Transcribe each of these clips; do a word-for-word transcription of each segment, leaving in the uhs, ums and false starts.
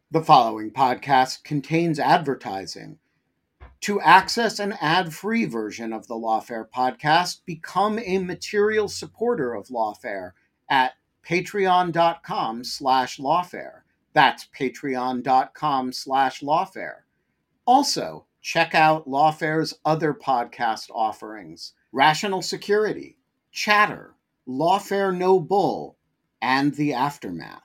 The following podcast contains advertising. To access an ad-free version of the Lawfare podcast, become a material supporter of Lawfare at patreon.com slash lawfare. That's patreon.com slash lawfare. Also, check out Lawfare's other podcast offerings: Rational Security, Chatter, Lawfare No Bull, and The Aftermath.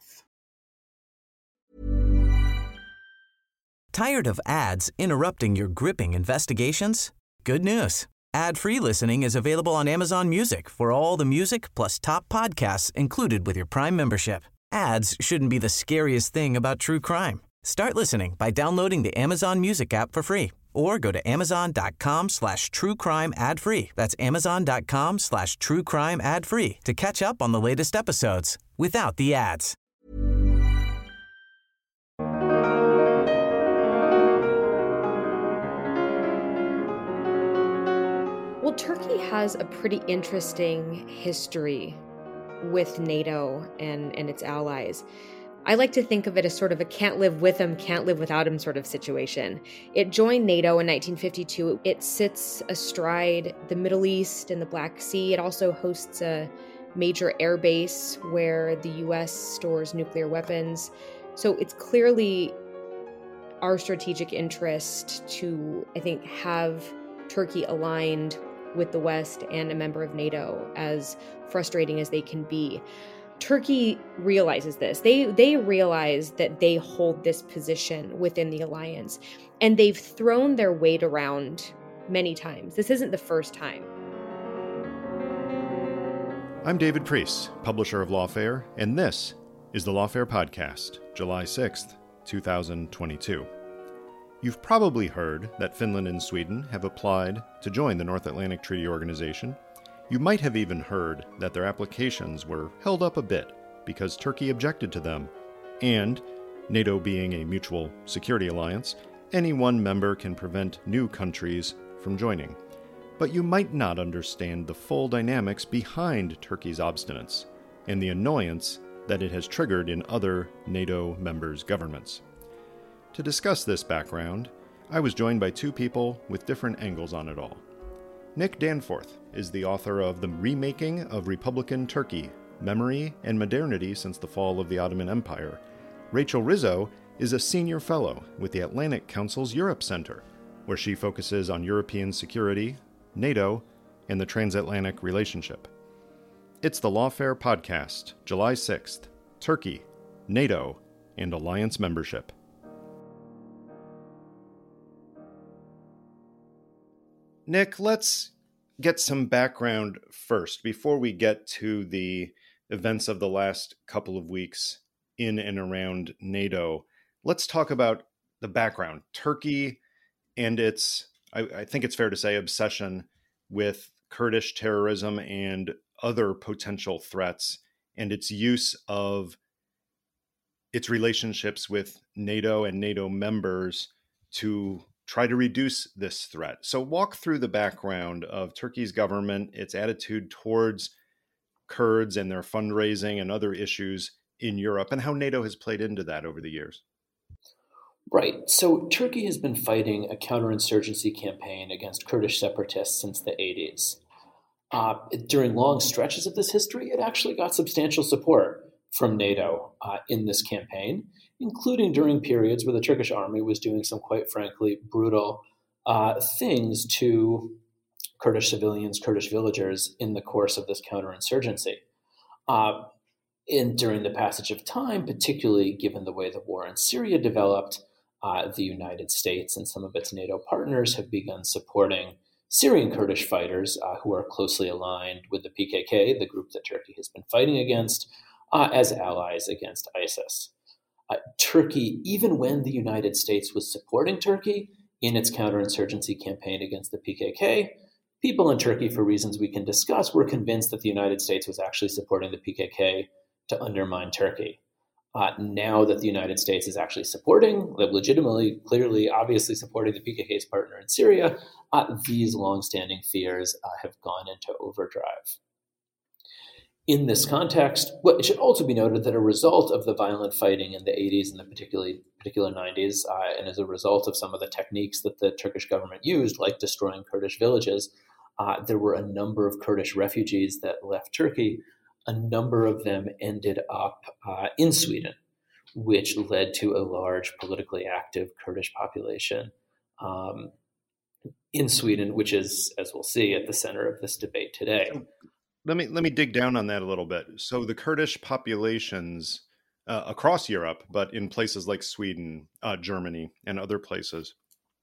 Tired of ads interrupting your gripping investigations? Good news. Ad-free listening is available on Amazon Music for all the music plus top podcasts included with your Prime membership. Ads shouldn't be the scariest thing about true crime. Start listening by downloading the Amazon Music app for free or go to amazon.com slash true crime ad free. That's amazon.com slash true crime ad free to catch up on the latest episodes without the ads. Well, Turkey has a pretty interesting history with NATO and, and its allies. I like to think of it as sort of a can't live with him, can't live without him sort of situation. It joined NATO in nineteen fifty-two. It sits astride the Middle East and the Black Sea. It also hosts a major air base where the U S stores nuclear weapons. So it's clearly our strategic interest to, I think, have Turkey aligned with the West and a member of NATO, as frustrating as they can be. Turkey realizes this. They they realize that they hold this position within the alliance, and they've thrown their weight around many times. This isn't the first time. I'm David Priest, publisher of Lawfare, and this is the Lawfare Podcast, July sixth, twenty twenty-two. You've probably heard that Finland and Sweden have applied to join the North Atlantic Treaty Organization. You might have even heard that their applications were held up a bit because Turkey objected to them. And, NATO being a mutual security alliance, any one member can prevent new countries from joining. But you might not understand the full dynamics behind Turkey's obstinance and the annoyance that it has triggered in other NATO members' governments. To discuss this background, I was joined by two people with different angles on it all. Nick Danforth is the author of The Remaking of Republican Turkey, Memory and Modernity Since the Fall of the Ottoman Empire. Rachel Rizzo is a senior fellow with the Atlantic Council's Europe Center, where she focuses on European security, NATO, and the transatlantic relationship. It's the Lawfare Podcast, July sixth, Turkey, NATO, and alliance membership. Nick, let's get some background first before we get to the events of the last couple of weeks in and around NATO. Let's talk about the background. Turkey and its, I, I think it's fair to say, obsession with Kurdish terrorism and other potential threats, and its use of its relationships with NATO and NATO members to try to reduce this threat. So walk through the background of Turkey's government, its attitude towards Kurds and their fundraising and other issues in Europe, and how NATO has played into that over the years. Right. So Turkey has been fighting a counterinsurgency campaign against Kurdish separatists since the eighties. Uh, during long stretches of this history, it actually got substantial support from NATO uh, in this campaign, including during periods where the Turkish army was doing some, quite frankly, brutal uh, things to Kurdish civilians, Kurdish villagers in the course of this counterinsurgency. Uh, and during the passage of time, particularly given the way the war in Syria developed, uh, the United States and some of its NATO partners have begun supporting Syrian Kurdish fighters uh, who are closely aligned with the P K K, the group that Turkey has been fighting against, uh, as allies against ISIS. Uh, Turkey, even when the United States was supporting Turkey in its counterinsurgency campaign against the P K K, people in Turkey, for reasons we can discuss, were convinced that the United States was actually supporting the P K K to undermine Turkey. Uh, now that the United States is actually supporting, legitimately, clearly, obviously supporting the P K K's partner in Syria, uh, these longstanding fears uh, have gone into overdrive. In this context, well, it should also be noted that a result of the violent fighting in the eighties and the particularly particular nineties, uh, and as a result of some of the techniques that the Turkish government used, like destroying Kurdish villages, uh, there were a number of Kurdish refugees that left Turkey. A number of them ended up uh, in Sweden, which led to a large politically active Kurdish population um, in Sweden, which is, as we'll see, at the center of this debate today. Let me let me dig down on that a little bit. So the Kurdish populations uh, across Europe, but in places like Sweden, uh, Germany, and other places,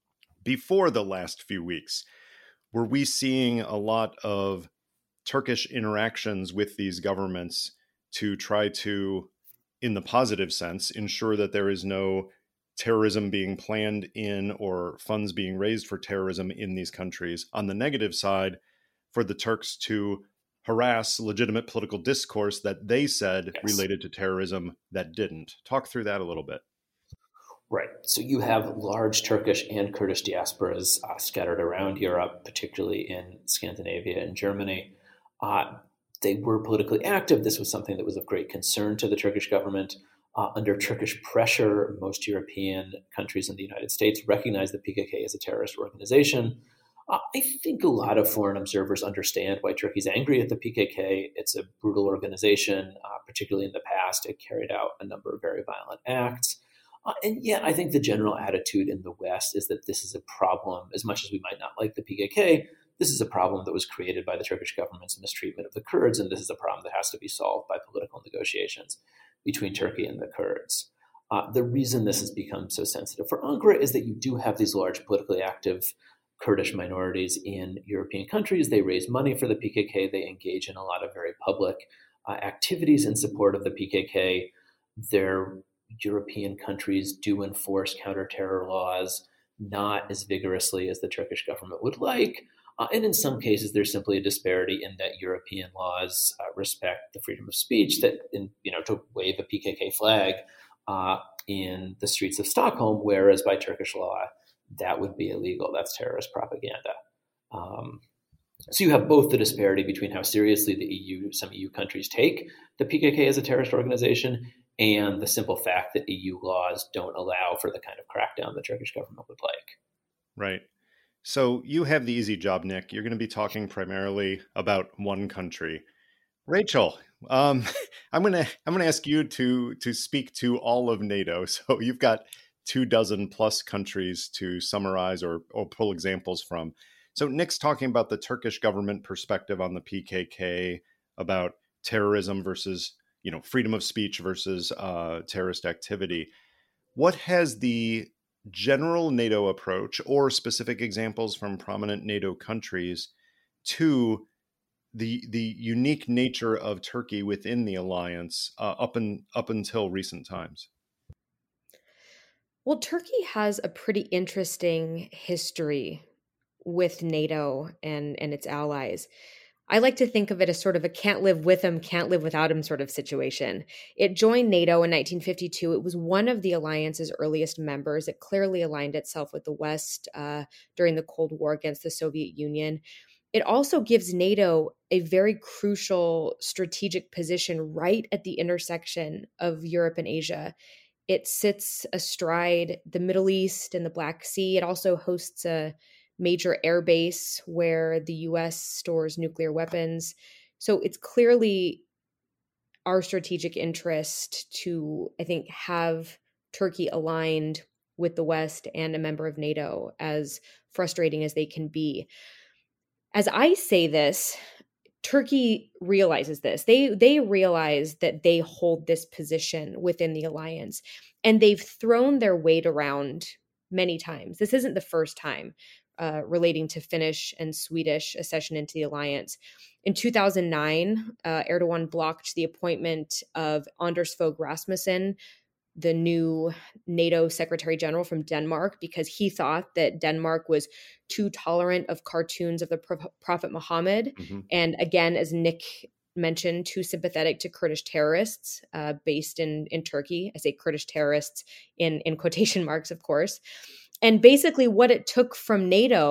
before the last few weeks, were we seeing a lot of Turkish interactions with these governments to try to, in the positive sense, ensure that there is no terrorism being planned in or funds being raised for terrorism in these countries? On the negative side, for the Turks to harass legitimate political discourse that they said yes. related to terrorism that didn't. Talk through that a little bit. Right. So you have large Turkish and Kurdish diasporas uh, scattered around Europe, particularly in Scandinavia and Germany. Uh, they were politically active. This was something that was of great concern to the Turkish government. Uh, under Turkish pressure, most European countries and the United States recognized the P K K as a terrorist organization. Uh, I think a lot of foreign observers understand why Turkey's angry at the P K K. It's a brutal organization, uh, particularly in the past. It carried out a number of very violent acts. Uh, and yet I think the general attitude in the West is that this is a problem. As much as we might not like the P K K, this is a problem that was created by the Turkish government's mistreatment of the Kurds, and this is a problem that has to be solved by political negotiations between Turkey and the Kurds. Uh, the reason this has become so sensitive for Ankara is that you do have these large politically active Kurdish minorities in European countries. They raise money for the P K K. They engage in a lot of very public uh, activities in support of the P K K. Their European countries do enforce counter-terror laws, not as vigorously as the Turkish government would like. Uh, and in some cases, there's simply a disparity in that European laws uh, respect the freedom of speech, that, in, you know, to wave a P K K flag uh, in the streets of Stockholm, whereas by Turkish law, that would be illegal. That's terrorist propaganda. Um, so you have both the disparity between how seriously the E U, some E U countries take the P K K as a terrorist organization, and the simple fact that E U laws don't allow for the kind of crackdown the Turkish government would like. Right. So you have the easy job, Nick. You're going to be talking primarily about one country. Rachel, um, I'm going to I'm going to ask you to to speak to all of NATO. So you've got two dozen plus countries to summarize or, or pull examples from. So Nick's talking about the Turkish government perspective on the P K K, about terrorism versus, you know, freedom of speech versus uh, terrorist activity. What has the general NATO approach, or specific examples from prominent NATO countries, to the the unique nature of Turkey within the alliance uh, up and up until recent times? Well, Turkey has a pretty interesting history with NATO and, and its allies. I like to think of it as sort of a can't live with them, can't live without them sort of situation. It joined NATO in nineteen fifty-two. It was one of the alliance's earliest members. It clearly aligned itself with the West uh, during the Cold War against the Soviet Union. It also gives NATO a very crucial strategic position right at the intersection of Europe and Asia. It sits astride the Middle East and the Black Sea. It also hosts a major air base where the U S stores nuclear weapons. So it's clearly our strategic interest to, I think, have Turkey aligned with the West and a member of NATO, as frustrating as they can be. As I say this, Turkey realizes this. They they realize that they hold this position within the alliance, and they've thrown their weight around many times. This isn't the first time uh, relating to Finnish and Swedish accession into the alliance. In two thousand nine, uh, Erdogan blocked the appointment of Anders Fogh Rasmussen, the new NATO Secretary General from Denmark, because he thought that Denmark was too tolerant of cartoons of the Prophet Muhammad. Mm-hmm. And again, as Nick mentioned, too sympathetic to Kurdish terrorists uh, based in, in Turkey. I say Kurdish terrorists in, in quotation marks, of course. And basically what it took from NATO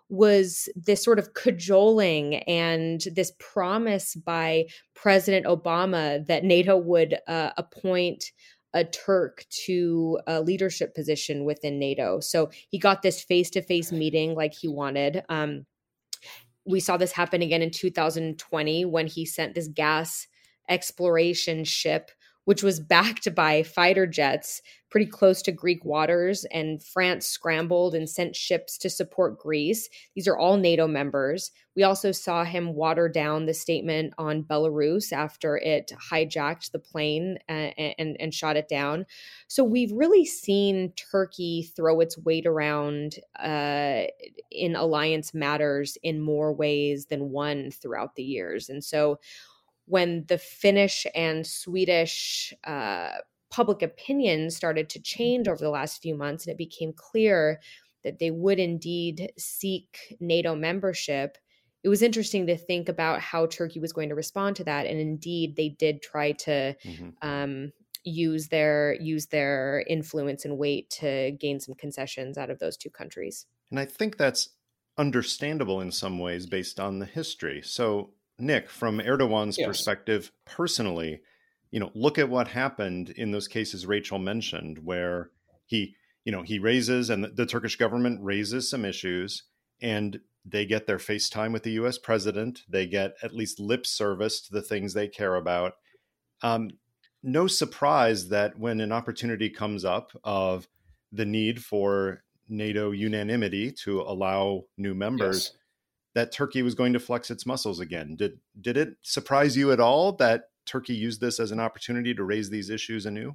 was this sort of cajoling and this promise by President Obama that NATO would uh, appoint a Turk to a leadership position within NATO. So he got this face-to-face meeting like he wanted. Um, we saw this happen again in two thousand twenty when he sent this gas exploration ship, which was backed by fighter jets pretty close to Greek waters, and France scrambled and sent ships to support Greece. These are all NATO members. We also saw him water down the statement on Belarus after it hijacked the plane and, and, and shot it down. So we've really seen Turkey throw its weight around uh, in alliance matters in more ways than one throughout the years. And so when the Finnish and Swedish uh, public opinion started to change over the last few months, and it became clear that they would indeed seek NATO membership, it was interesting to think about how Turkey was going to respond to that. And indeed, they did try to mm-hmm. um, use their use their influence and weight to gain some concessions out of those two countries. And I think that's understandable in some ways based on the history. So Nick, from Erdogan's yes. perspective, personally, you know, look at what happened in those cases Rachel mentioned, where he, you know, he raises and the, the Turkish government raises some issues, and they get their FaceTime with the U S president. They get at least lip service to the things they care about. Um, no surprise that when an opportunity comes up of the need for NATO unanimity to allow new members, yes. that Turkey was going to flex its muscles again. Did did it surprise you at all that Turkey used this as an opportunity to raise these issues anew?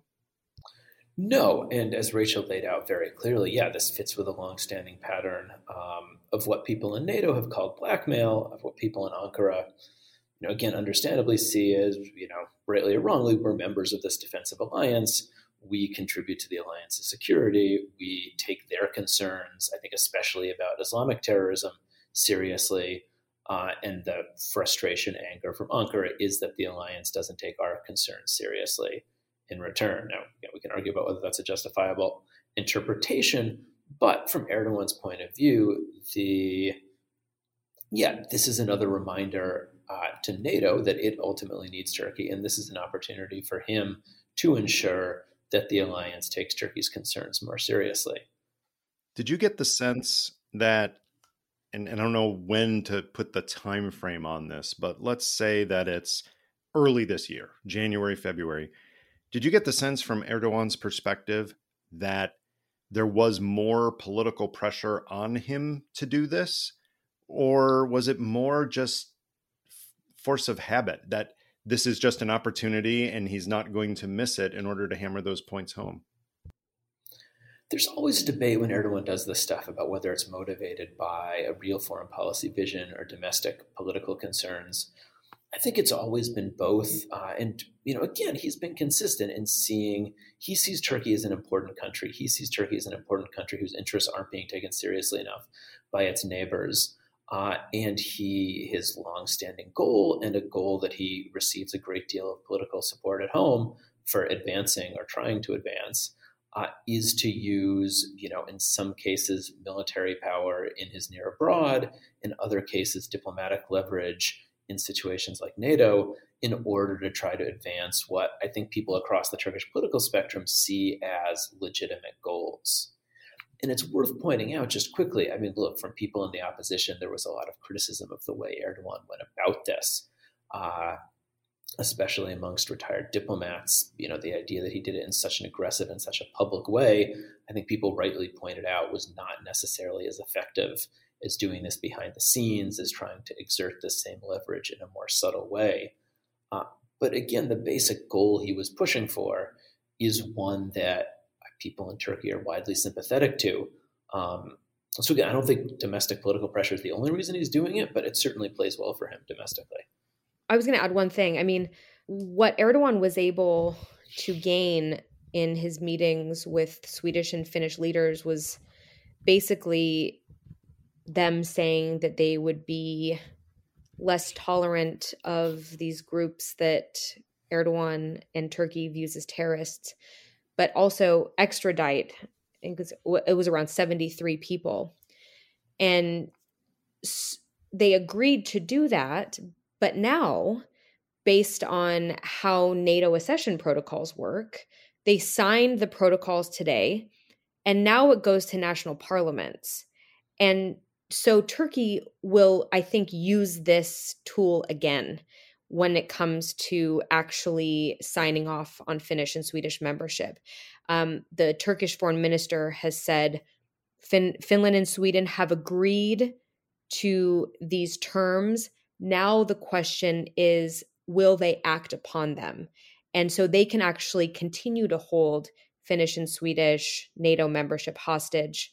No, and as Rachel laid out very clearly, yeah, this fits with a longstanding pattern um, of what people in NATO have called blackmail, of what people in Ankara, you know, again, understandably see as, you know, rightly or wrongly, we're members of this defensive alliance. We contribute to the alliance's security. We take their concerns, I think, especially about Islamic terrorism, seriously, uh, and the frustration, anger from Ankara is that the alliance doesn't take our concerns seriously in return. Now, you know, we can argue about whether that's a justifiable interpretation, but from Erdogan's point of view, the yeah, this is another reminder uh, to NATO that it ultimately needs Turkey, and this is an opportunity for him to ensure that the alliance takes Turkey's concerns more seriously. Did you get the sense that, and, and I don't know when to put the time frame on this, but let's say that it's early this year, January, February. Did you get the sense from Erdogan's perspective that there was more political pressure on him to do this? Or was it more just force of habit that this is just an opportunity and he's not going to miss it in order to hammer those points home? There's always a debate when Erdogan does this stuff about whether it's motivated by a real foreign policy vision or domestic political concerns. I think it's always been both. Uh, and, you know, again, he's been consistent in seeing, he sees Turkey as an important country. He sees Turkey as an important country whose interests aren't being taken seriously enough by its neighbors. Uh, and he, his longstanding goal, and a goal that he receives a great deal of political support at home for advancing or trying to advance, uh, is to use, you know, in some cases, military power in his near abroad, in other cases, diplomatic leverage in situations like NATO, in order to try to advance what I think people across the Turkish political spectrum see as legitimate goals. And it's worth pointing out just quickly, I mean, look, from people in the opposition, there was a lot of criticism of the way Erdogan went about this, uh, especially amongst retired diplomats. You know, the idea that he did it in such an aggressive and such a public way, I think people rightly pointed out, was not necessarily as effective as doing this behind the scenes, as trying to exert the same leverage in a more subtle way. Uh, but again, the basic goal he was pushing for is one that people in Turkey are widely sympathetic to. Um, so again, I don't think domestic political pressure is the only reason he's doing it, but it certainly plays well for him domestically. I was going to add one thing. I mean, what Erdogan was able to gain in his meetings with Swedish and Finnish leaders was basically them saying that they would be less tolerant of these groups that Erdogan and Turkey views as terrorists, but also extradite. I think it was around seventy-three people. And they agreed to do that, but now, based on how NATO accession protocols work, they signed the protocols today, and now it goes to national parliaments. And so Turkey will, I think, use this tool again when it comes to actually signing off on Finnish and Swedish membership. Um, the Turkish foreign minister has said fin- Finland and Sweden have agreed to these terms. Now the question is, will they act upon them? And so they can actually continue to hold Finnish and Swedish NATO membership hostage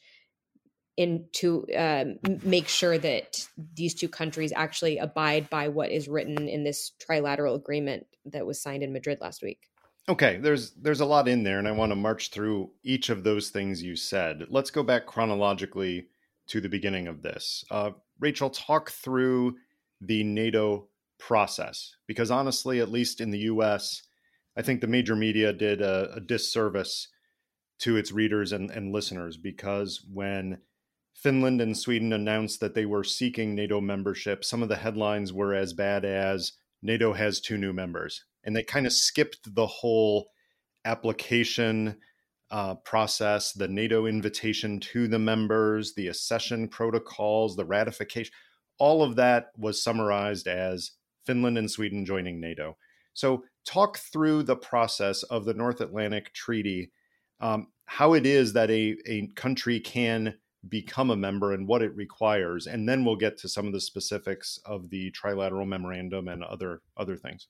in to um, make sure that these two countries actually abide by what is written in this trilateral agreement that was signed in Madrid last week. Okay, there's there's a lot in there, and I want to march through each of those things you said. Let's go back chronologically to the beginning of this. Uh, Rachel, talk through the NATO process, because honestly, at least in the U S, I think the major media did a, a disservice to its readers and, and listeners, because when Finland and Sweden announced that they were seeking NATO membership, some of the headlines were as bad as NATO has two new members. And they kind of skipped the whole application uh, process, the NATO invitation to the members, the accession protocols, the ratification. All of that was summarized as Finland and Sweden joining NATO. So talk through the process of the North Atlantic Treaty, um, how it is that a, a country can become a member and what it requires. And then we'll get to some of the specifics of the trilateral memorandum and other other things.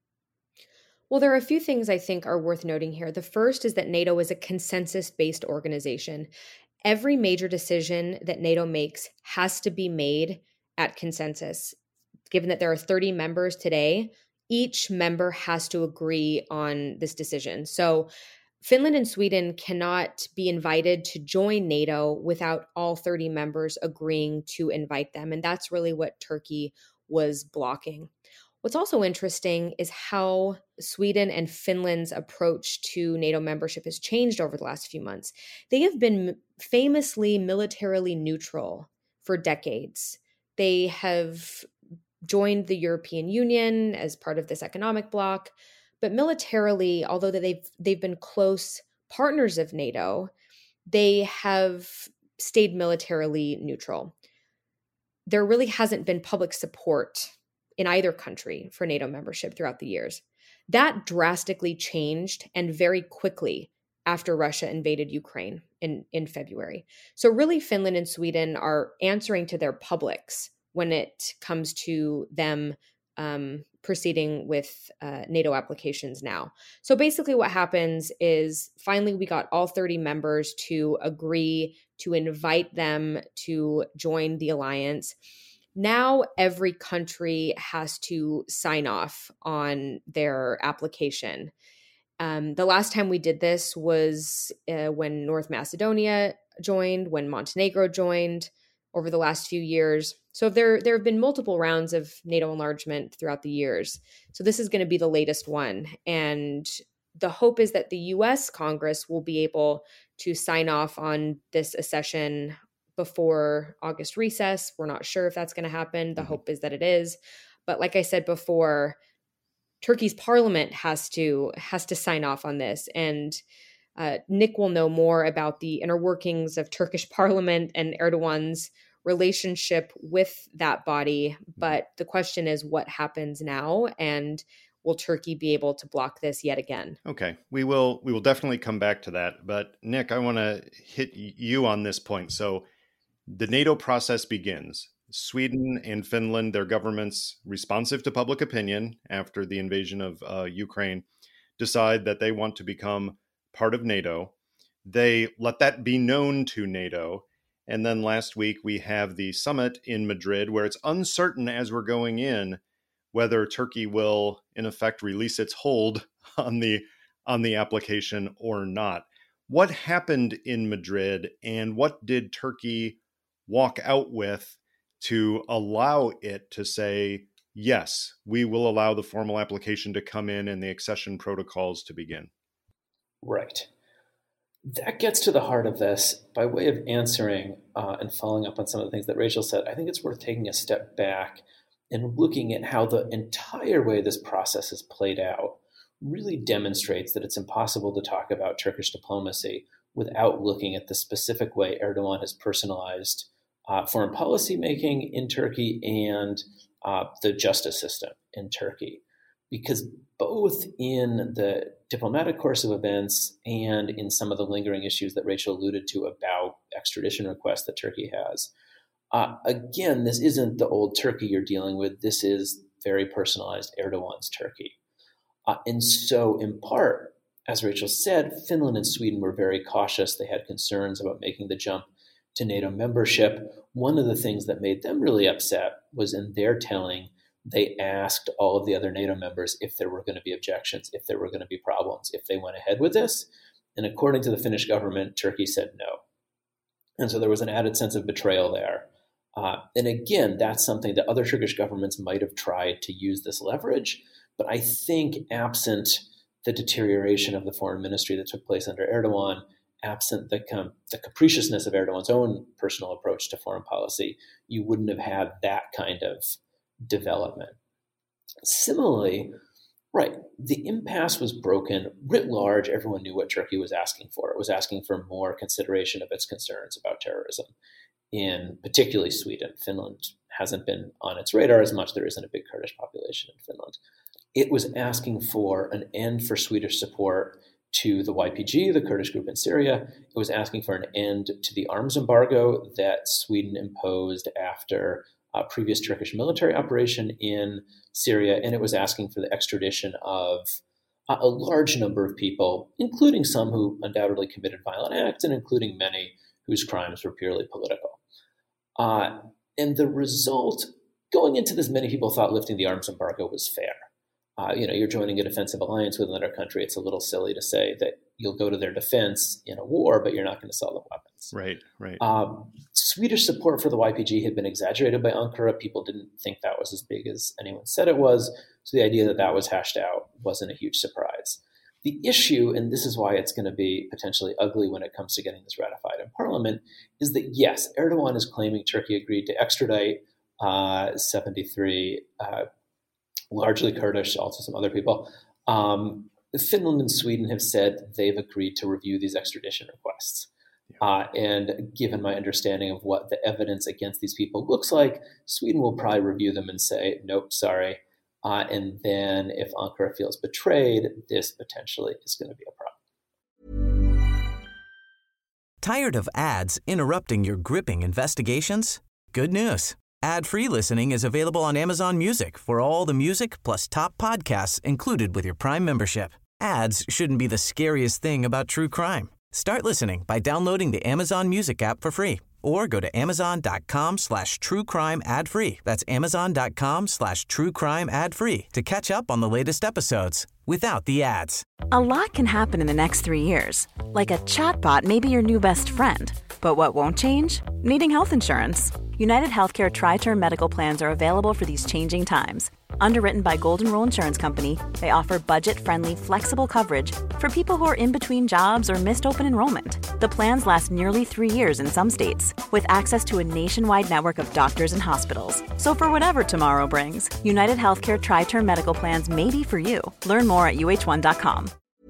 Well, there are a few things I think are worth noting here. The first is that NATO is a consensus-based organization. Every major decision that NATO makes has to be made at consensus. Given that there are thirty members today, each member has to agree on this decision. So Finland and Sweden cannot be invited to join NATO without all thirty members agreeing to invite them. And that's really what Turkey was blocking. What's also interesting is how Sweden and Finland's approach to NATO membership has changed over the last few months. They have been famously militarily neutral for decades. They have joined the European Union as part of this economic bloc, but militarily, although they've they've been close partners of NATO, they have stayed militarily neutral. There really hasn't been public support in either country for NATO membership throughout the years. That drastically changed, and very quickly, after Russia invaded Ukraine in, in February. So really, Finland and Sweden are answering to their publics when it comes to them um, proceeding with uh, NATO applications now. So basically what happens is finally we got all thirty members to agree to invite them to join the alliance. Now every country has to sign off on their application. Um, the last time we did this was uh, when North Macedonia joined, when Montenegro joined over the last few years. So there, there have been multiple rounds of NATO enlargement throughout the years. So this is going to be the latest one. And the hope is that the U S Congress will be able to sign off on this accession before August recess. We're not sure if that's going to happen. The mm-hmm. hope is that it is. But like I said before, Turkey's parliament has to has to sign off on this. And uh, Nick will know more about the inner workings of Turkish parliament and Erdogan's relationship with that body. But the question is, what happens now? And will Turkey be able to block this yet again? Okay, we will we will definitely come back to that. But Nick, I want to hit you on this point. So the NATO process begins. Sweden and Finland, their governments, responsive to public opinion after the invasion of uh, Ukraine, decide that they want to become part of NATO. They let that be known to NATO. And then last week, we have the summit in Madrid, where it's uncertain as we're going in whether Turkey will, in effect, release its hold on the on the application or not. What happened in Madrid, and what did Turkey walk out with to allow it to say, yes, we will allow the formal application to come in and the accession protocols to begin? Right. That gets to the heart of this. By way of answering uh, and following up on some of the things that Rachel said, I think it's worth taking a step back and looking at how the entire way this process has played out really demonstrates that it's impossible to talk about Turkish diplomacy without looking at the specific way Erdogan has personalized uh, foreign policy making in Turkey and uh, the justice system in Turkey. Because both in the diplomatic course of events and in some of the lingering issues that Rachel alluded to about extradition requests that Turkey has, uh, again, this isn't the old Turkey you're dealing with. This is very personalized Erdogan's Turkey. Uh, and so in part, as Rachel said, Finland and Sweden were very cautious. They had concerns about making the jump to NATO membership. One of the things that made them really upset was in their telling, they asked all of the other NATO members if there were going to be objections, if there were going to be problems, if they went ahead with this. And according to the Finnish government, Turkey said no. And so there was an added sense of betrayal there. Uh, and again, that's something that other Turkish governments might have tried to use this leverage. But I think absent the deterioration of the foreign ministry that took place under Erdogan, absent the, com- the capriciousness of Erdogan's own personal approach to foreign policy, you wouldn't have had that kind of development. Similarly, right, the impasse was broken. Writ large, everyone knew what Turkey was asking for. It was asking for more consideration of its concerns about terrorism, in particularly Sweden. Finland hasn't been on its radar as much. There isn't a big Kurdish population in Finland. It was asking for an end for Swedish support to the Y P G, the Kurdish group in Syria. It was asking for an end to the arms embargo that Sweden imposed after a previous Turkish military operation in Syria. And it was asking for the extradition of a, a large number of people, including some who undoubtedly committed violent acts and including many whose crimes were purely political. Uh, and the result, going into this, many people thought lifting the arms embargo was fair. Uh, you know, you're joining a defensive alliance with another country. It's a little silly to say that you'll go to their defense in a war, but you're not going to sell them weapons. Right, right. Um, Swedish support for the Y P G had been exaggerated by Ankara. People didn't think that was as big as anyone said it was. So the idea that that was hashed out wasn't a huge surprise. The issue, and this is why it's going to be potentially ugly when it comes to getting this ratified in Parliament, is that, yes, Erdogan is claiming Turkey agreed to extradite uh, seventy-three uh, largely Kurdish, also some other people. Um, Finland and Sweden have said they've agreed to review these extradition requests. Yeah. Uh, and given my understanding of what the evidence against these people looks like, Sweden will probably review them and say, nope, sorry. Uh, and then if Ankara feels betrayed, this potentially is going to be a problem. Tired of ads interrupting your gripping investigations? Good news. Ad-free listening is available on Amazon Music for all the music plus top podcasts included with your Prime membership. Ads shouldn't be the scariest thing about true crime. Start listening by downloading the Amazon Music app for free or go to amazon.com slash true crime ad free. That's amazon.com slash true crime ad free to catch up on the latest episodes without the ads. A lot can happen in the next three years. Like a chatbot may be your new best friend. But what won't change? Needing health insurance. United Healthcare Tri-Term Medical Plans are available for these changing times. Underwritten by Golden Rule Insurance Company, they offer budget-friendly, flexible coverage for people who are in between jobs or missed open enrollment. The plans last nearly three years in some states, with access to a nationwide network of doctors and hospitals. So for whatever tomorrow brings, United Healthcare Tri-Term Medical Plans may be for you. Learn more at U H one dot com.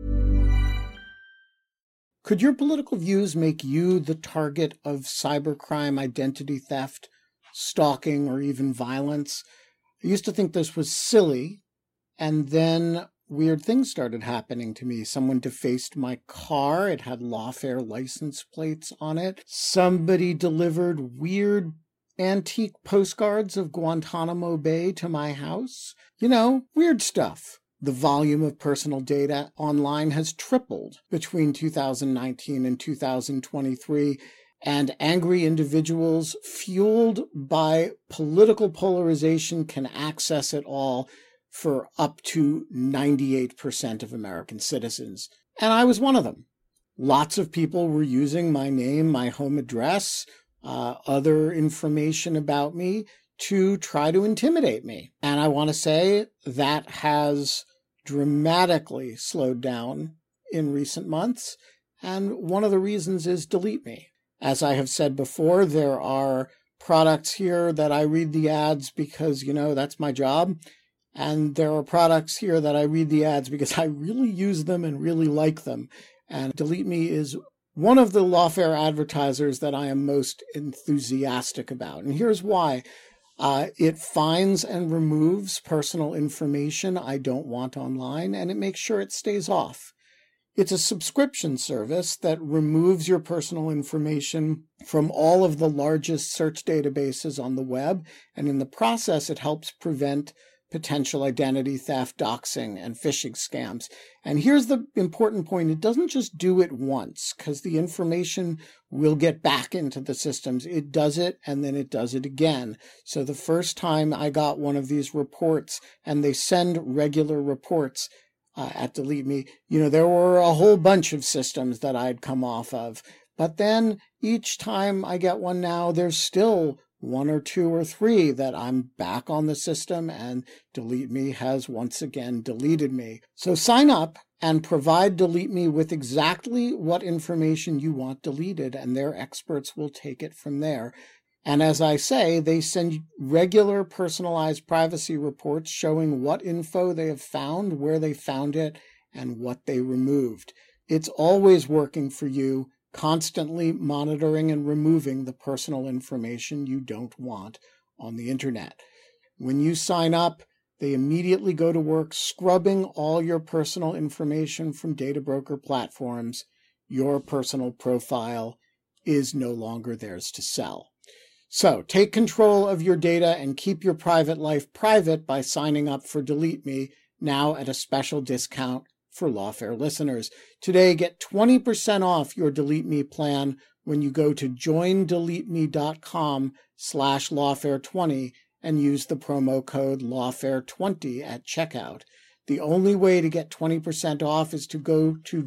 Could your political views make you the target of cybercrime, identity theft, stalking, or even violence? I used to think this was silly, and then weird things started happening to me. Someone defaced my car. It had lawfare license plates on it. Somebody delivered weird antique postcards of Guantanamo Bay to my house. You know, weird stuff. The volume of personal data online has tripled between two thousand nineteen and two thousand twenty-three, and angry individuals fueled by political polarization can access it all for up to ninety-eight percent of American citizens. And I was one of them. Lots of people were using my name, my home address, uh, other information about me to try to intimidate me. And I want to say that has dramatically slowed down in recent months. And one of the reasons is Delete Me. As I have said before, there are products here that I read the ads because, you know, that's my job. And there are products here that I read the ads because I really use them and really like them. And Delete Me is one of the Lawfare advertisers that I am most enthusiastic about. And here's why. Uh, it finds and removes personal information I don't want online, and it makes sure it stays off. It's a subscription service that removes your personal information from all of the largest search databases on the web, and in the process, it helps prevent potential identity theft, doxing, and phishing scams. And here's the important point. It doesn't just do it once, because the information will get back into the systems. It does it, and then it does it again. So the first time I got one of these reports, and they send regular reports uh, at Delete Me, you know, there were a whole bunch of systems that I'd come off of. But then each time I get one now, there's still one or two or three that I'm back on the system, and Delete Me has once again deleted me. So sign up and provide Delete Me with exactly what information you want deleted, and their experts will take it from there. And as I say, they send regular personalized privacy reports showing what info they have found, where they found it, and what they removed. It's always working for you, constantly monitoring and removing the personal information you don't want on the internet. When you sign up, they immediately go to work scrubbing all your personal information from data broker platforms. Your personal profile is no longer theirs to sell. So take control of your data and keep your private life private by signing up for Delete Me, now at a special discount for Lawfare listeners. Today, get twenty percent off your Delete Me plan when you go to joindeleteme.com slash lawfare20 and use the promo code lawfare twenty at checkout. The only way to get twenty percent off is to go to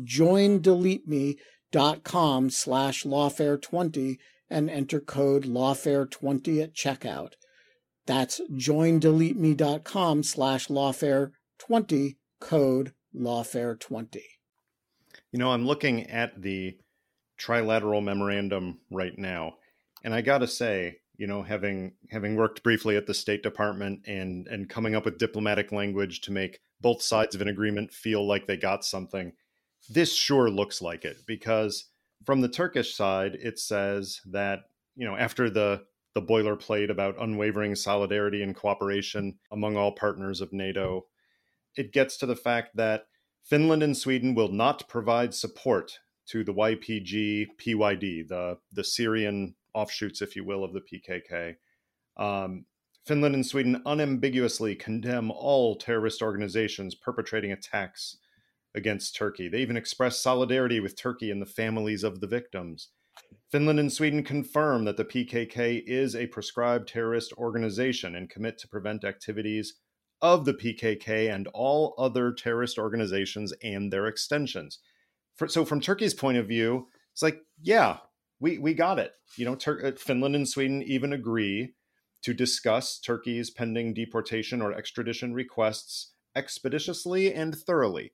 joindeleteme.com slash lawfare20 and enter code lawfare twenty at checkout. That's joindeleteme.com slash lawfare20, code lawfare twenty. You know, I'm looking at the trilateral memorandum right now, and I gotta say, you know, having having worked briefly at the State Department and and coming up with diplomatic language to make both sides of an agreement feel like they got something, this sure looks like it, because from the Turkish side, it says that, you know, after the the boilerplate about unwavering solidarity and cooperation among all partners of NATO, it gets to the fact that Finland and Sweden will not provide support to the Y P G P Y D, the, the Syrian offshoots, if you will, of the P K K. Um, Finland and Sweden unambiguously condemn all terrorist organizations perpetrating attacks against Turkey. They even express solidarity with Turkey and the families of the victims. Finland and Sweden confirm that the P K K is a proscribed terrorist organization and commit to prevent activities of the P K K and all other terrorist organizations and their extensions. For, so from Turkey's point of view, it's like, yeah, we, we got it. You know, Tur- Finland and Sweden even agree to discuss Turkey's pending deportation or extradition requests expeditiously and thoroughly.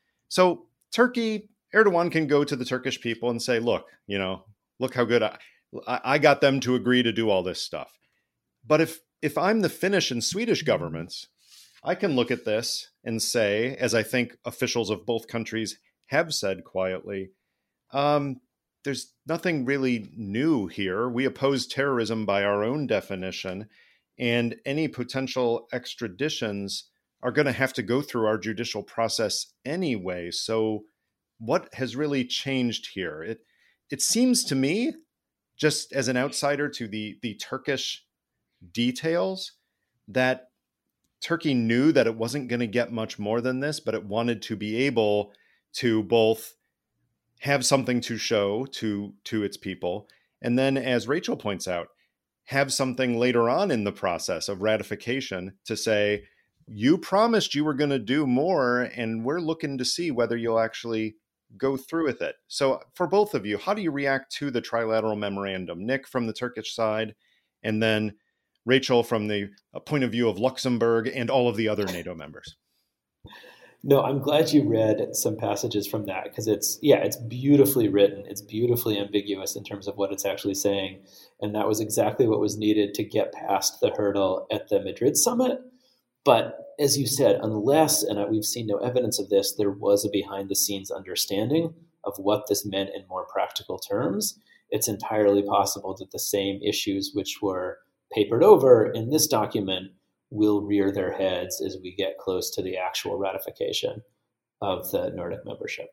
So Turkey, Erdogan can go to the Turkish people and say, look, you know, look how good I, I got them to agree to do all this stuff. But if if I'm the Finnish and Swedish governments, I can look at this and say, as I think officials of both countries have said quietly, um, there's nothing really new here. We oppose terrorism by our own definition, and any potential extraditions are going to have to go through our judicial process anyway. So what has really changed here? It it seems to me, just as an outsider to the, the Turkish details, that Turkey knew that it wasn't going to get much more than this, but it wanted to be able to both have something to show to, to its people, and then, as Rachel points out, have something later on in the process of ratification to say, you promised you were going to do more, and we're looking to see whether you'll actually go through with it. So for both of you, how do you react to the trilateral memorandum? Nick from the Turkish side, and then Rachel from the point of view of Luxembourg and all of the other NATO members. No, I'm glad you read some passages from that because it's, yeah, it's beautifully written. It's beautifully ambiguous in terms of what it's actually saying. And that was exactly what was needed to get past the hurdle at the Madrid summit. But as you said, unless, and we've seen no evidence of this, there was a behind the scenes understanding of what this meant in more practical terms, it's entirely possible that the same issues which were papered over in this document will rear their heads as we get close to the actual ratification of the Nordic membership.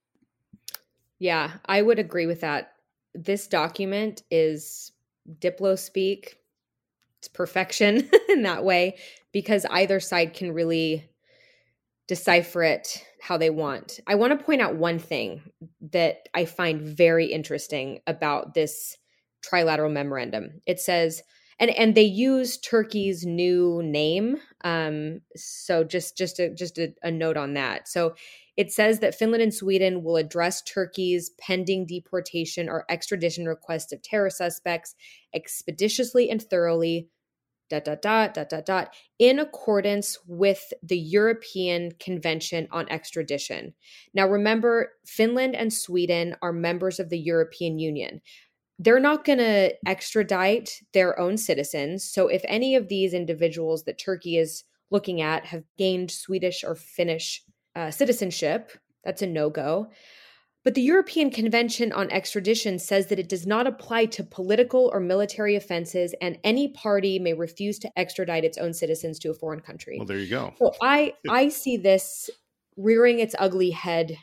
Yeah, I would agree with that. This document is Diplo speak. It's perfection in that way, because either side can really decipher it how they want. I want to point out one thing that I find very interesting about this trilateral memorandum. It says, and and they use Turkey's new name. Um, so just just a, just a, a note on that. So it says that Finland and Sweden will address Turkey's pending deportation or extradition requests of terror suspects expeditiously and thoroughly, dot, dot, dot, dot, dot, dot, in accordance with the European Convention on Extradition. Now, remember, Finland and Sweden are members of the European Union. They're not going to extradite their own citizens. So if any of these individuals that Turkey is looking at have gained Swedish or Finnish uh, citizenship, that's a no-go. But the European Convention on Extradition says that it does not apply to political or military offenses, and any party may refuse to extradite its own citizens to a foreign country. Well, there you go. So I, I see this rearing its ugly head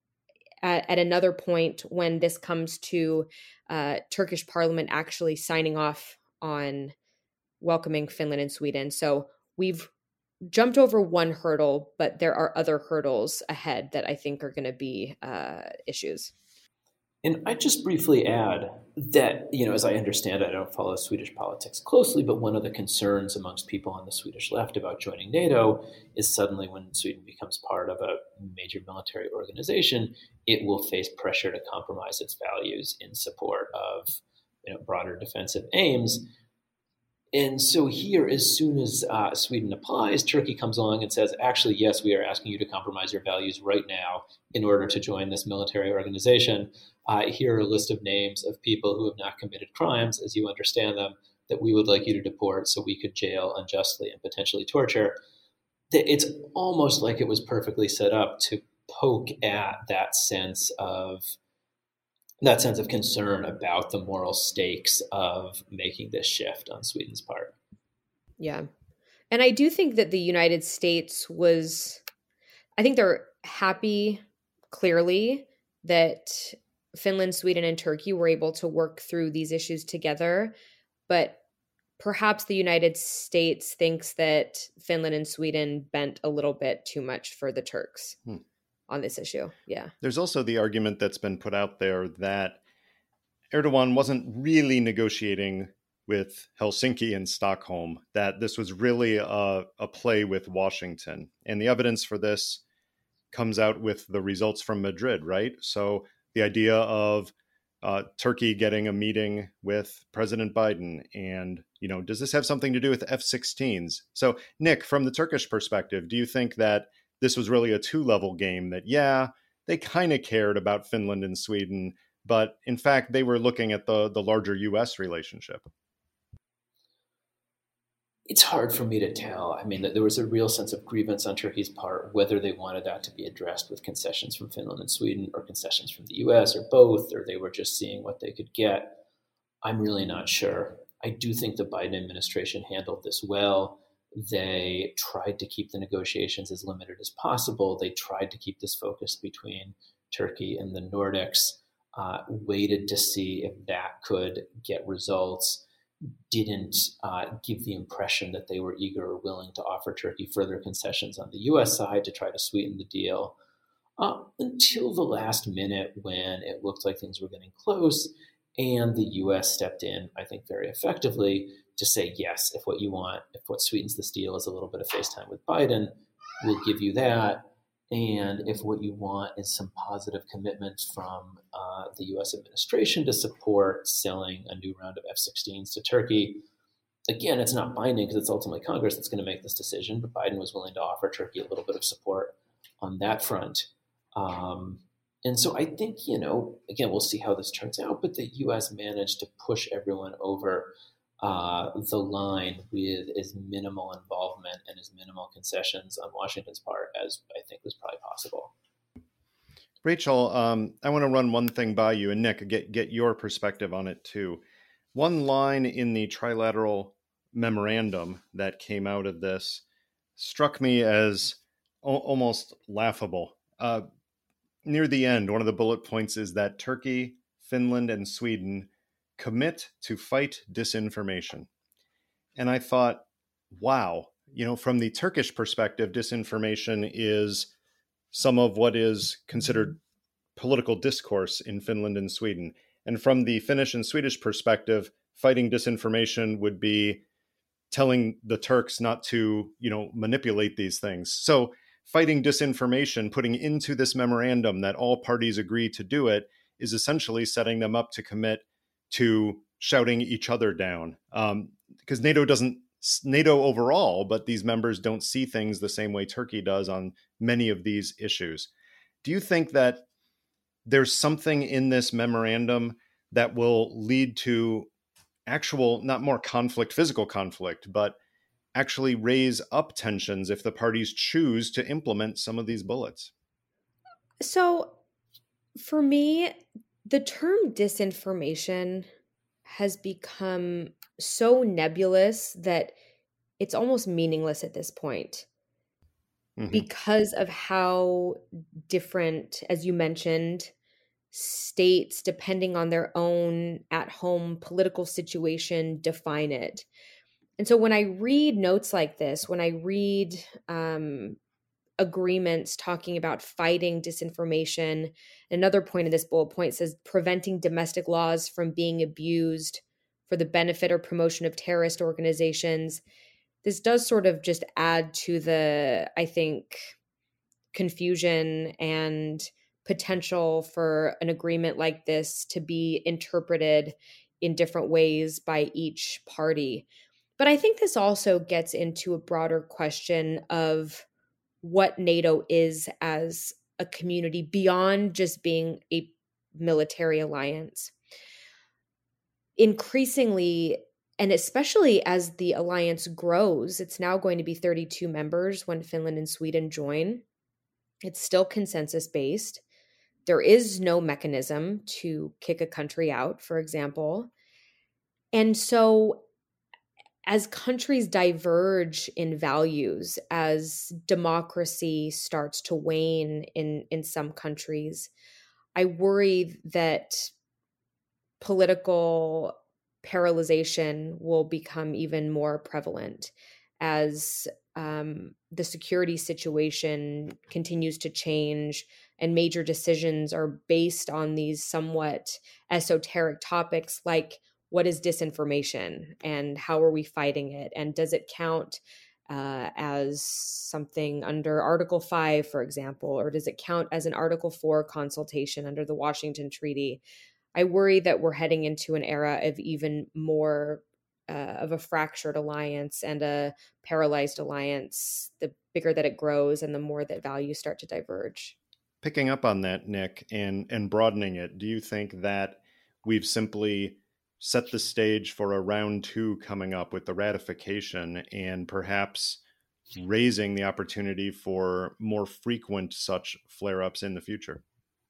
at, at another point when this comes to uh, Turkish parliament actually signing off on welcoming Finland and Sweden. So we've jumped over one hurdle, but there are other hurdles ahead that I think are going to be uh, issues. And I just briefly add that, you know, as I understand it, I don't follow Swedish politics closely, but one of the concerns amongst people on the Swedish left about joining NATO is suddenly when Sweden becomes part of a major military organization, it will face pressure to compromise its values in support of, you know, broader defensive aims. And so here, as soon as uh, Sweden applies, Turkey comes along and says, actually, yes, we are asking you to compromise your values right now in order to join this military organization. Uh, here are a list of names of people who have not committed crimes, as you understand them, that we would like you to deport so we could jail unjustly and potentially torture. It's almost like it was perfectly set up to poke at that sense of that sense of concern about the moral stakes of making this shift on Sweden's part. Yeah. And I do think that the United States was, I think they're happy, clearly, that Finland, Sweden, and Turkey were able to work through these issues together. But perhaps the United States thinks that Finland and Sweden bent a little bit too much for the Turks. Hmm. on this issue. Yeah. There's also the argument that's been put out there that Erdogan wasn't really negotiating with Helsinki and Stockholm, that this was really a, a play with Washington. And the evidence for this comes out with the results from Madrid, right? So the idea of uh, Turkey getting a meeting with President Biden, and, you know, does this have something to do with F sixteens? So, Nick, from the Turkish perspective, do you think that this was really a two-level game, that, yeah, they kind of cared about Finland and Sweden, but in fact, they were looking at the, the larger U S relationship? It's hard for me to tell. I mean, there was a real sense of grievance on Turkey's part, whether they wanted that to be addressed with concessions from Finland and Sweden or concessions from the U S or both, or they were just seeing what they could get. I'm really not sure. I do think the Biden administration handled this well. They tried to keep the negotiations as limited as possible. They tried to keep this focus between Turkey and the Nordics, uh, waited to see if that could get results, didn't uh, give the impression that they were eager or willing to offer Turkey further concessions on the U S side to try to sweeten the deal, uh, until the last minute when it looked like things were getting close. And the U S stepped in, I think, very effectively to say, yes, if what you want, if what sweetens this deal is a little bit of FaceTime with Biden, we'll give you that. And if what you want is some positive commitments from uh, the U S administration to support selling a new round of F sixteens to Turkey, again, it's not binding because it's ultimately Congress that's going to make this decision, but Biden was willing to offer Turkey a little bit of support on that front. Um, and so I think, you know, again, we'll see how this turns out, but the U S managed to push everyone over uh, the line with as minimal involvement and as minimal concessions on Washington's part as I think was probably possible. Rachel, um, I want to run one thing by you, and Nick, get get your perspective on it too. One line in the trilateral memorandum that came out of this struck me as o- almost laughable. Uh, near the end, one of the bullet points is that Turkey, Finland, and Sweden commit to fight disinformation. And I thought, wow, you know, from the Turkish perspective, disinformation is some of what is considered political discourse in Finland and Sweden. And from the Finnish and Swedish perspective, fighting disinformation would be telling the Turks not to, you know, manipulate these things. So fighting disinformation, putting into this memorandum that all parties agree to do it, is essentially setting them up to commit to shouting each other down. Um, because NATO doesn't, NATO overall, but these members don't see things the same way Turkey does on many of these issues. Do you think that there's something in this memorandum that will lead to actual, not more conflict, physical conflict, but actually raise up tensions if the parties choose to implement some of these bullets? So for me, the term disinformation has become so nebulous that it's almost meaningless at this point. Mm-hmm. Because of how different, as you mentioned, states, depending on their own at-home political situation, define it. And so when I read notes like this, when I read um, agreements talking about fighting disinformation, another point in this bullet point says preventing domestic laws from being abused for the benefit or promotion of terrorist organizations. This does sort of just add to the, I think, confusion and potential for an agreement like this to be interpreted in different ways by each party. But I think this also gets into a broader question of what NATO is as a community beyond just being a military alliance. Increasingly, and especially as the alliance grows, it's now going to be thirty-two members when Finland and Sweden join. It's still consensus-based. There is no mechanism to kick a country out, for example. And so as countries diverge in values, as democracy starts to wane in, in some countries, I worry that political paralyzation will become even more prevalent as um, the security situation continues to change and major decisions are based on these somewhat esoteric topics like what is disinformation and how are we fighting it? And does it count uh, as something under Article five, for example, or does it count as an Article four consultation under the Washington Treaty? I worry that we're heading into an era of even more uh, of a fractured alliance and a paralyzed alliance, the bigger that it grows and the more that values start to diverge. Picking up on that, Nick, and, and broadening it, do you think that we've simply set the stage for a round two coming up with the ratification and perhaps raising the opportunity for more frequent such flare-ups in the future?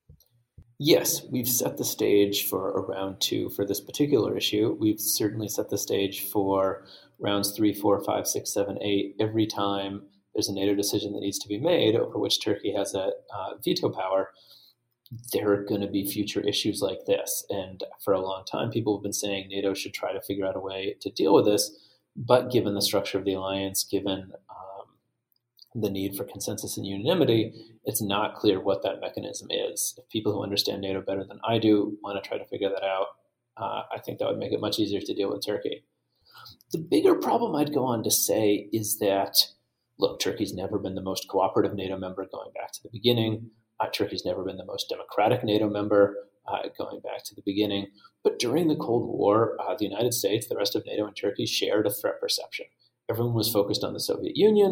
Yes, we've set the stage for a round two for this particular issue. We've certainly set the stage for rounds three, four, five, six, seven, eight. Every time there's a NATO decision that needs to be made over which Turkey has a uh, veto power, there are going to be future issues like this. And for a long time, people have been saying NATO should try to figure out a way to deal with this. But given the structure of the alliance, given um, the need for consensus and unanimity, it's not clear what that mechanism is. If people who understand NATO better than I do want to try to figure that out, uh, I think that would make it much easier to deal with Turkey. The bigger problem I'd go on to say is that, look, Turkey's never been the most cooperative NATO member going back to the beginning. Uh, Turkey's never been the most democratic NATO member uh, going back to the beginning. But during the Cold War, uh, the United States, the rest of NATO, and Turkey shared a threat perception. Everyone was focused on the Soviet Union.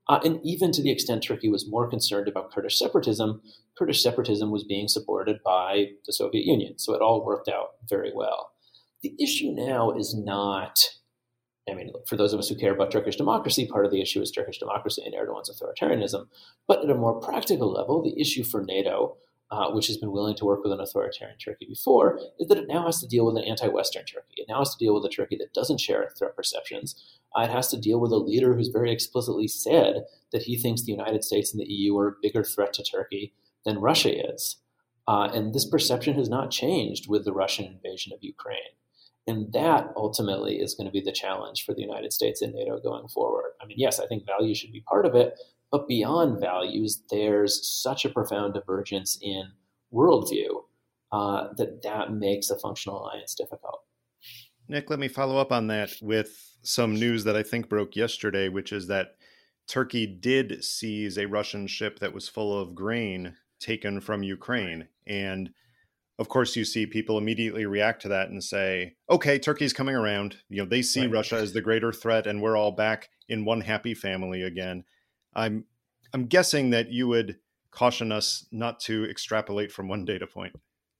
Uh, and even to the extent Turkey was more concerned about Kurdish separatism, Kurdish separatism was being supported by the Soviet Union. So it all worked out very well. The issue now is not, I mean, for those of us who care about Turkish democracy, part of the issue is Turkish democracy and Erdogan's authoritarianism. But at a more practical level, the issue for NATO, uh, which has been willing to work with an authoritarian Turkey before, is that it now has to deal with an anti-Western Turkey. It now has to deal with a Turkey that doesn't share threat perceptions. Uh, it has to deal with a leader who's very explicitly said that he thinks the United States and the E U are a bigger threat to Turkey than Russia is. Uh, and this perception has not changed with the Russian invasion of Ukraine. And that ultimately is going to be the challenge for the United States and NATO going forward. I mean, yes, I think values should be part of it, but beyond values, there's such a profound divergence in worldview uh, that that makes a functional alliance difficult. Nick, let me follow up on that with some news that I think broke yesterday, which is that Turkey did seize a Russian ship that was full of grain taken from Ukraine. And of course, you see people immediately react to that and say, okay, Turkey's coming around. You know, they see right. Russia as the greater threat and we're all back in one happy family again. I'm I'm guessing that you would caution us not to extrapolate from one data point.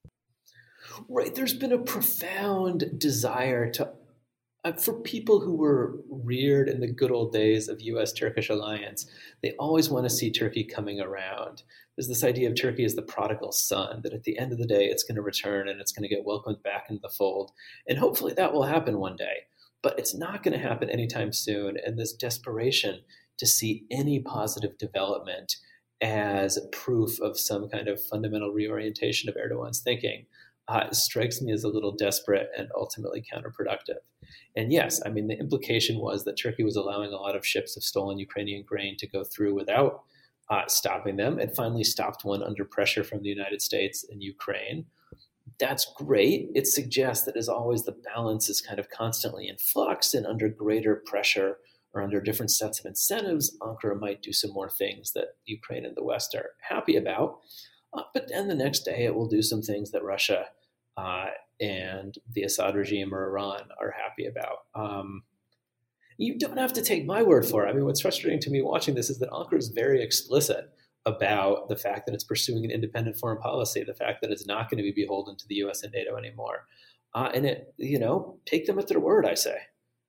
Right. There's been a profound desire to, uh, for people who were reared in the good old days of U S-Turkish alliance, they always want to see Turkey coming around. There's this idea of Turkey as the prodigal son, that at the end of the day, it's going to return and it's going to get welcomed back into the fold. And hopefully that will happen one day. But it's not going to happen anytime soon. And this desperation to see any positive development as proof of some kind of fundamental reorientation of Erdogan's thinking uh, strikes me as a little desperate and ultimately counterproductive. And yes, I mean, the implication was that Turkey was allowing a lot of ships of stolen Ukrainian grain to go through without uh, stopping them. It finally stopped one under pressure from the United States and Ukraine. That's great. It suggests that, as always, the balance is kind of constantly in flux, and under greater pressure or under different sets of incentives, Ankara might do some more things that Ukraine and the West are happy about. Uh, but then the next day it will do some things that Russia uh, and the Assad regime or Iran are happy about. Um, you don't have to take my word for it. I mean, what's frustrating to me watching this is that Ankara is very explicit about the fact that it's pursuing an independent foreign policy, the fact that it's not going to be beholden to the U S and NATO anymore. Uh, and it, you know, take them at their word, I say.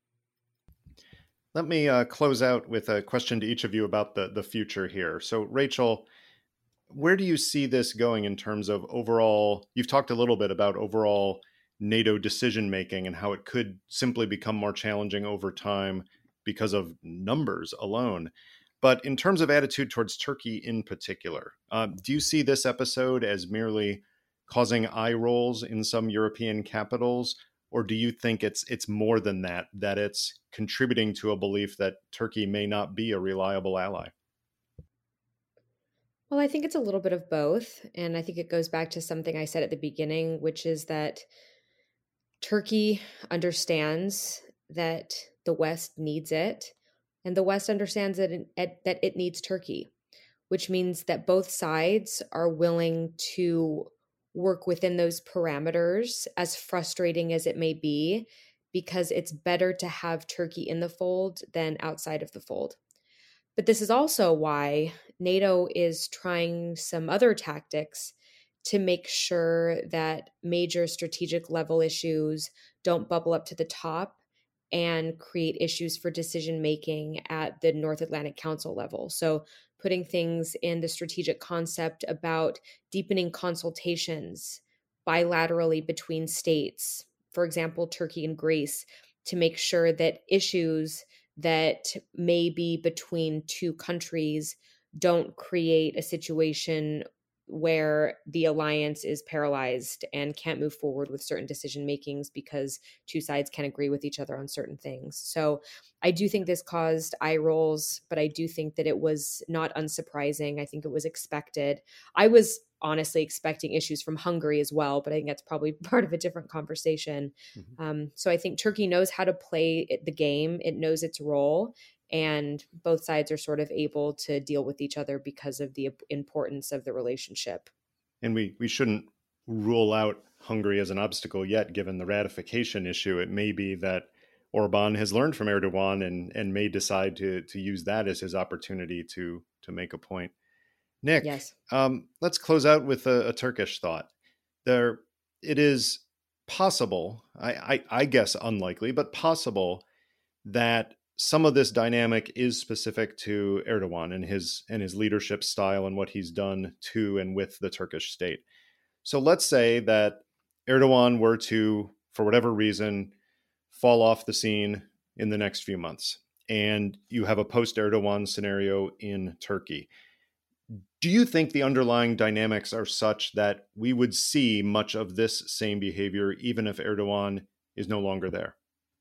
Let me uh, close out with a question to each of you about the, the future here. So, Rachel, where do you see this going in terms of overall, you've talked a little bit about overall NATO decision-making and how it could simply become more challenging over time because of numbers alone. But in terms of attitude towards Turkey in particular, uh, do you see this episode as merely causing eye rolls in some European capitals? Or do you think it's it's more than that, that it's contributing to a belief that Turkey may not be a reliable ally? Well, I think it's a little bit of both. And I think it goes back to something I said at the beginning, which is that Turkey understands that the West needs it, and the West understands that it, that it needs Turkey, which means that both sides are willing to work within those parameters, as frustrating as it may be, because it's better to have Turkey in the fold than outside of the fold. But this is also why NATO is trying some other tactics to make sure that major strategic level issues don't bubble up to the top and create issues for decision making at the North Atlantic Council level. So putting things in the strategic concept about deepening consultations bilaterally between states, for example, Turkey and Greece, to make sure that issues that may be between two countries don't create a situation where the alliance is paralyzed and can't move forward with certain decision makings because two sides can't agree with each other on certain things. So I do think this caused eye rolls, but I do think that it was not unsurprising. I think it was expected. I was honestly expecting issues from Hungary as well, but I think that's probably part of a different conversation. Mm-hmm. Um, so I think Turkey knows how to play the game. It knows its role. And both sides are sort of able to deal with each other because of the importance of the relationship. And we, we shouldn't rule out Hungary as an obstacle yet, given the ratification issue. It may be that Orban has learned from Erdogan and, and may decide to, to use that as his opportunity to, to make a point. Nick, yes. um, let's close out with a, a Turkish thought. There, it is possible, I, I, I guess unlikely, but possible that some of this dynamic is specific to Erdogan and his and his leadership style and what he's done to and with the Turkish state. So let's say that Erdogan were to, for whatever reason, fall off the scene in the next few months, and you have a post-Erdogan scenario in Turkey. Do you think the underlying dynamics are such that we would see much of this same behavior even if Erdogan is no longer there?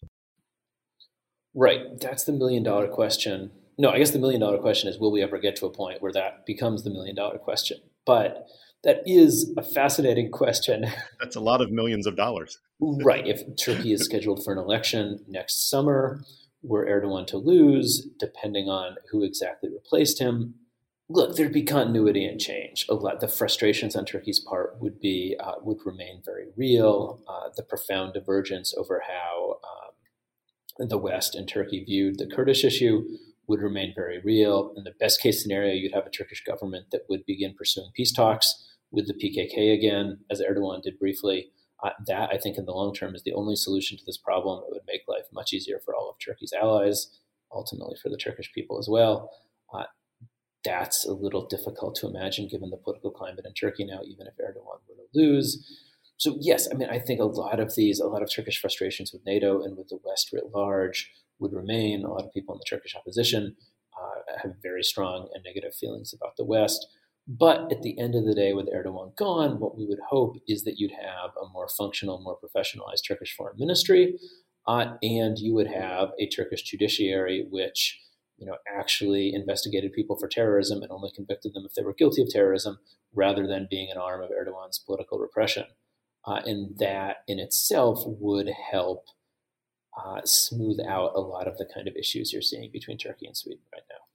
Right. That's the million dollar question. No, I guess the million dollar question is, will we ever get to a point where that becomes the million dollar question? But that is a fascinating question. That's a lot of millions of dollars. Right. If Turkey is scheduled for an election next summer, were Erdogan to lose, depending on who exactly replaced him, look, there'd be continuity and change. A lot, the frustrations on Turkey's part would be uh, would remain very real. Uh, the profound divergence over how um, the West and Turkey viewed the Kurdish issue would remain very real. In the best case scenario, you'd have a Turkish government that would begin pursuing peace talks with the P K K again, as Erdogan did briefly. Uh, that, I think, in the long term is the only solution to this problem. It would make life much easier for all of Turkey's allies, ultimately for the Turkish people as well. Uh, that's a little difficult to imagine given the political climate in Turkey now, even if Erdogan were to lose. So yes, I mean, I think a lot of these, a lot of Turkish frustrations with NATO and with the West writ large would remain. A lot of people in the Turkish opposition uh, have very strong and negative feelings about the West. But at the end of the day, with Erdogan gone, what we would hope is that you'd have a more functional, more professionalized Turkish foreign ministry, uh, and you would have a Turkish judiciary which, you know, actually investigated people for terrorism and only convicted them if they were guilty of terrorism, rather than being an arm of Erdogan's political repression. Uh, and that in itself would help uh, smooth out a lot of the kind of issues you're seeing between Turkey and Sweden right now.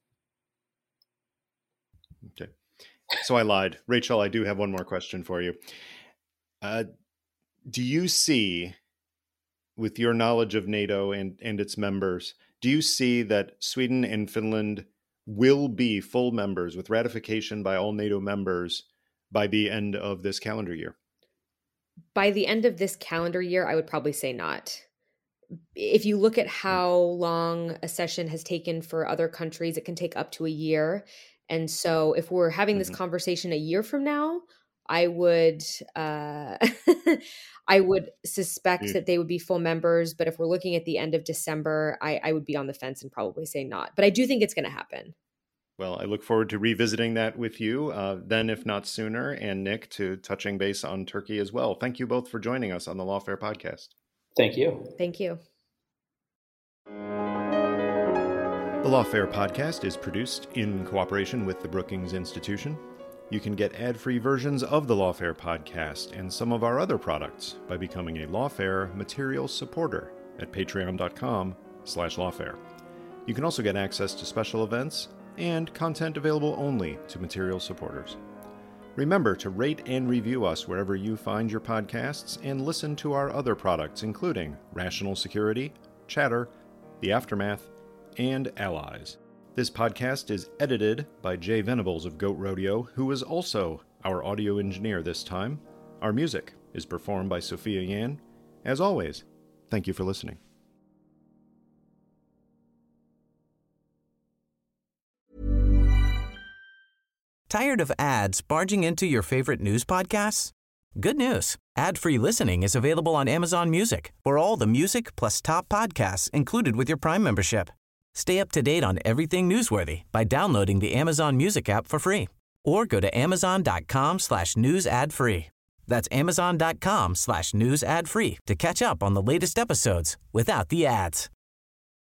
Okay. So I lied. Rachel, I do have one more question for you. Uh, do you see, with your knowledge of NATO and, and its members, do you see that Sweden and Finland will be full members with ratification by all NATO members by the end of this calendar year? By the end of this calendar year, I would probably say not. If you look at how long a session has taken for other countries, it can take up to a year. And so if we're having this mm-hmm. conversation a year from now, I would uh, I would suspect mm. that they would be full members. But if we're looking at the end of December, I, I would be on the fence and probably say not. But I do think it's going to happen. Well, I look forward to revisiting that with you uh, then, if not sooner, and Nick to touching base on Turkey as well. Thank you both for joining us on the Lawfare podcast. Thank you. Thank you. The Lawfare podcast is produced in cooperation with the Brookings Institution. You can get ad-free versions of the Lawfare podcast and some of our other products by becoming a Lawfare material supporter at patreon.com slash lawfare. You can also get access to special events and content available only to material supporters. Remember to rate and review us wherever you find your podcasts and listen to our other products, including Rational Security, Chatter, The Aftermath, and Allies. This podcast is edited by Jay Venables of Goat Rodeo, who is also our audio engineer this time. Our music is performed by Sophia Yan. As always, thank you for listening. Tired of ads barging into your favorite news podcasts? Good news. Ad-free listening is available on Amazon Music for all the music plus top podcasts included with your Prime membership. Stay up to date on everything newsworthy by downloading the Amazon Music app for free or go to amazon.com slash news ad free. That's amazon.com slash news ad free to catch up on the latest episodes without the ads.